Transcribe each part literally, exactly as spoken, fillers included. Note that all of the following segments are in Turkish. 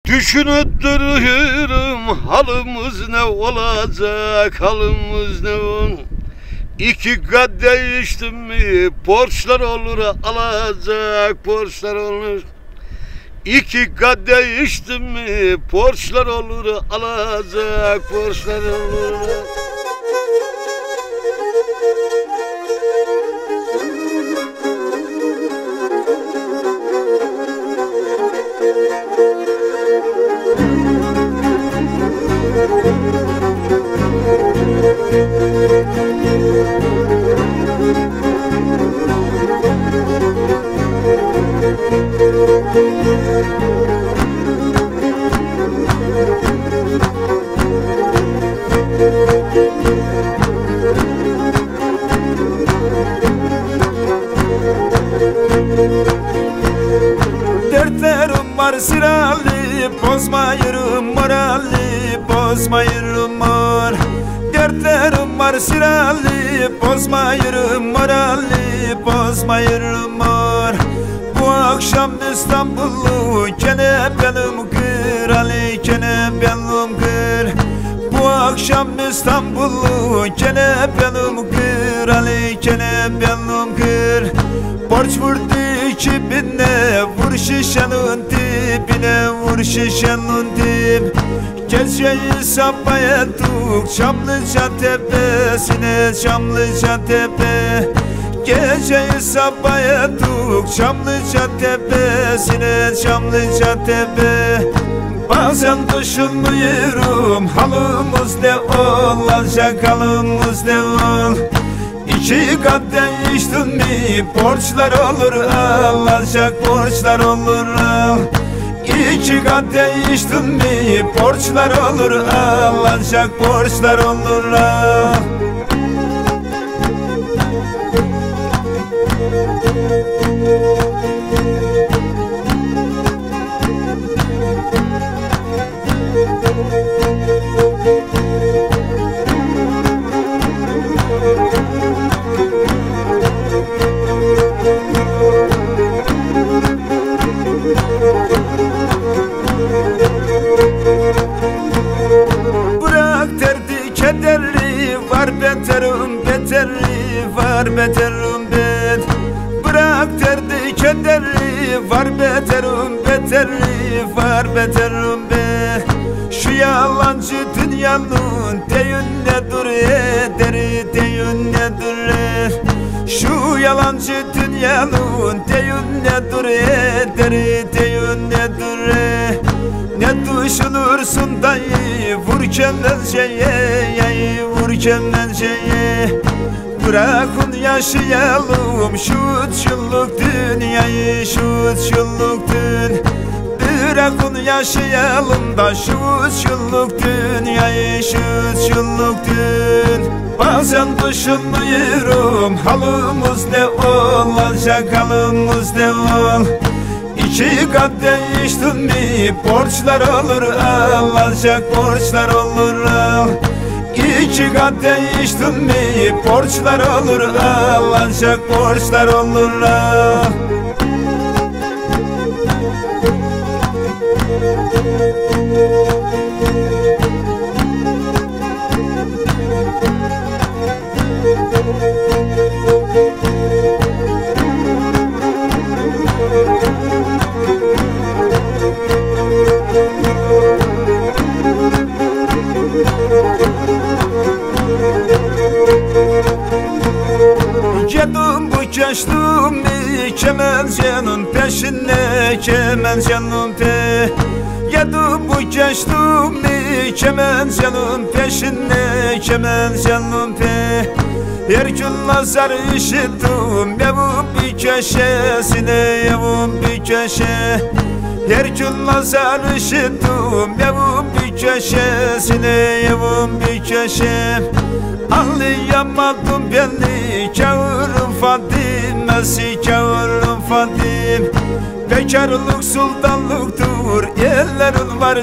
Düşünüp duruyorum halımız ne olacak, halımız ne ol. İki kadeh içtim mi borçlar olur alacak, borçlar olur. İki kadeh içtim mi borçlar olur alacak, borçlar olur. Dertlerim var sıralı, bozmayırım morali, bozmayırım mor. Dertlerim var sıralı, bozmayırım morali, bozmayırım mor. Bu akşam İstanbul'u kenebelim kır, Ali kenebelim kır. Bu akşam İstanbul'u kenebelim kır, Ali kenebelim kır. Borç vurdu iki bine, vur şişenin dibine, vur şişenin dib. Geceyi sabah ettik Çamlıca tepesine, Çamlıca tepe. Geceyi sabah ettik Çamlıca tepesine, Çamlıca tepe. Bazen düşünmüyorum halımız ne olacak, halımız ne ol. İki kadeh içtin mi borçlar olur alacak, borçlar olur al. İki kadeh içtin mi borçlar olur alacak, borçlar olur al. Bırak derdi kederli, var beterim beterli, var beterim bet. Bırak derdi kederli, var beterim beterli, var beterim bet. Şu yalancı dünyanın deyinle dur ederi, deyinle dur eder. Şu yalancı dünyanın deyinle dur ederi, deyinle dur eder. Ne düşünürsün dayı, vur kendin şeye, yayı vur kendin şeye. Bırakın yaşayalım şu üç yıllık dünyayı, şu üç yıllık dün. Bırakın yaşayalım da şu üç yıllık dünyayı, şu üç yıllık dün. Bazen düşünmüyorum halımız ne olacak, halımız ne ol. İki kadeh içtin mi borçlar olur alacak, borçlar olur al. İki kadeh içtin mi borçlar olur alacak, borçlar olur al. Yedim bu geçtim kemencenin peşine, kemencenin pe. Yedim bu geçtim kemencenin peşine, kemencenin pe. Her gün nazar işittim evim bir köşesine, evim bir köşe. Her gün nazar işittim evim bir köşesine, evim bir köşe. Anlayamadım beni kârım Fadime'si, kârım Fadim. Bekarlık sultanlıktır, ellerin var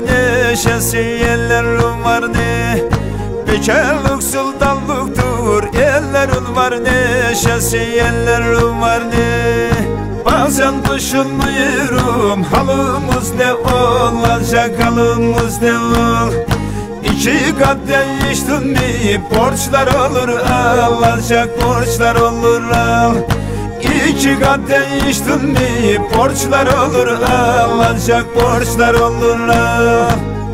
neşesi, ellerin var ne. Bekarlık sultanlıktır, eller yerlerin var, neşesi yerlerin var ne. Bazen düşünüyorum halımız ne olacak, halımız ne ol. İki kat değiştin mi borçlar olur, alacak borçlar olur al. İki kat değiştin mi borçlar olur, alacak borçlar olur al.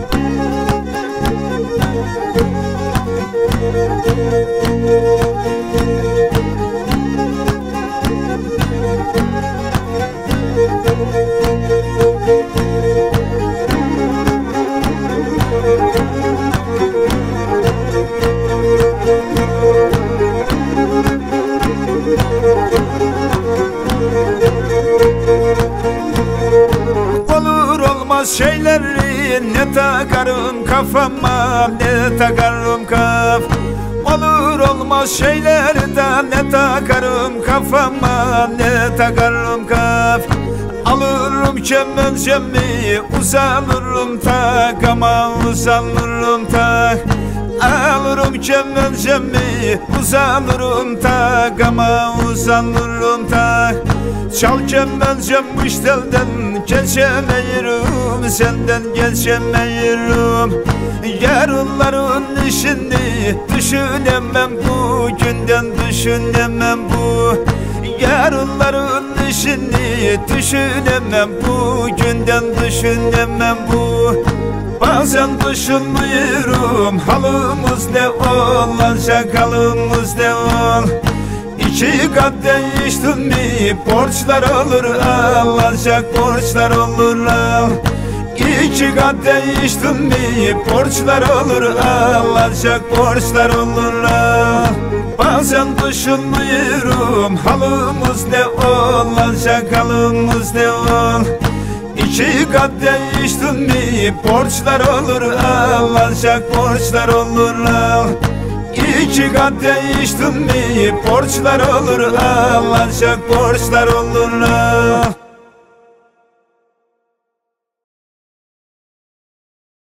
Olur olmaz şeyleri ne takarım kafama, ne takarım kaf. Olur olmaz şeylerden ne takarım kafama, ne takarım kaf. Alırım kemencemi uzanırım tak, ama uzanırım tak. Alırım kemencemi uzanırım tak, ama uzanırım tak. Çal kemencem müştelden geçemeyirim, senden geçemeyirim. Yarınların işini düşünemem, bugünden düşünemem bu. Yarınların işini düşünemem, bugünden düşünemem bu. Bazen düşünüyorum halımız ne olacak, halımız ne ol. İki kat değiştin mi borçlar olur, alacak borçlar olur al. İki kat değiştin mi borçlar olur, alacak borçlar olur al. Bazen düşünüyorum halımız ne olacak, halımız ne ol. İki kat değiştin mi borçlar olur, alacak borçlar olur al. İki kat değiştin mi borçlar olur, alacak borçlar olur al.